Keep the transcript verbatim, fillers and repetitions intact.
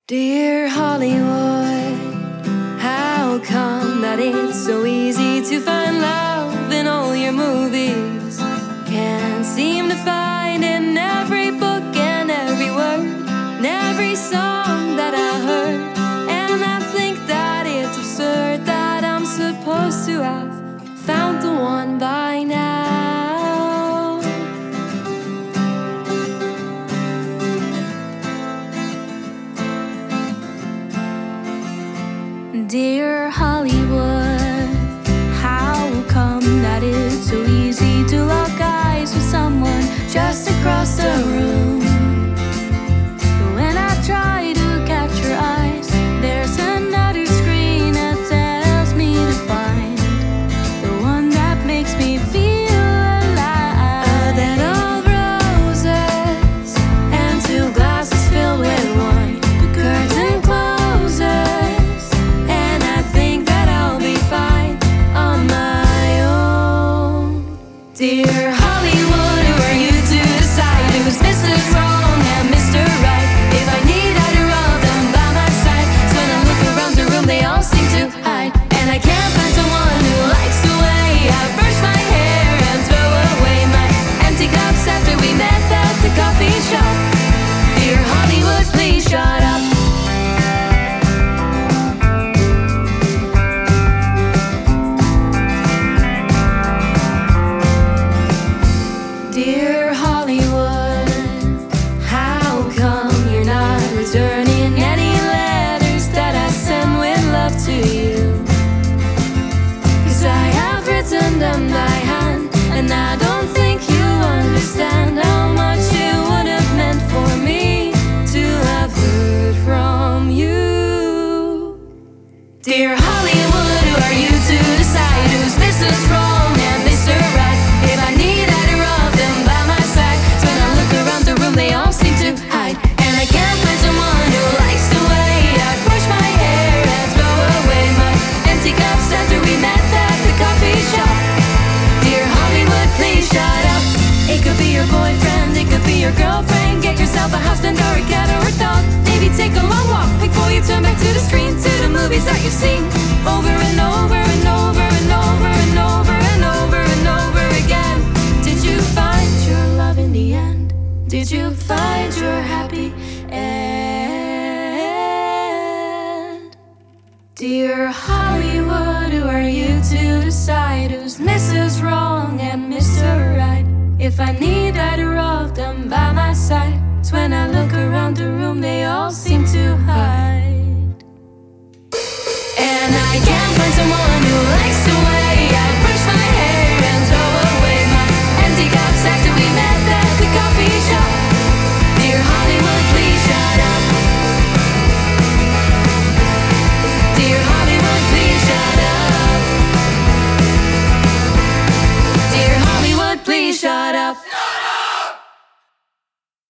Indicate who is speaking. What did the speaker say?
Speaker 1: Dear Hollywood, how come that it's so easy to find love in all your movies? Can't seem to find in every book and every word and every song that I heard. And I think that it's absurd that I'm supposed to have found the one by now.
Speaker 2: Dear Hollywood, how come that it's so easy to lock eyes with someone just across the room? When I try to catch your eyes, there's another screen that tells me to find the one that makes me feel alive.
Speaker 1: A bed of roses and two glasses filled with wine. The curtain closes and I think that I'll be fine on my own. Dear Hollywood, who are you to decide who's Missus Wrong and Mister Right? If I need either of them by my side, so when I look around the room they all seem to hide. And I can't find someone who likes the way I brush my hair and throw away my empty cups after we met at the coffee shop. Dear Hollywood, please shut up. Dear Hollywood, how come you're not returning any letters that I send with love to you? 'Cause I have written them by hand, and I don't think you understand how much it would have meant for me to have heard from you. Dear Hollywood, who are you to decide who's Missus Wrong and Mister Right? If I need either of them by my side, so when I look around the room they all seem to hide. And I can't find someone who likes the way I brush my hair and throw away my empty cups after we met at the coffee shop. Dear Hollywood, please shut up. It could be your boyfriend, it could be your girlfriend. Get yourself a husband or a cat or a dog. Maybe take a long walk before you turn back to the screen, to the movies that you've seen over and over and over and over and over and over and over again. Did you find your love in the end? Did you find your happy end? Dear Hollywood, who are you to decide who's Missus Wrong and Mister Right? If I need either of them by my side, it's when I look around the room they all seem to hide.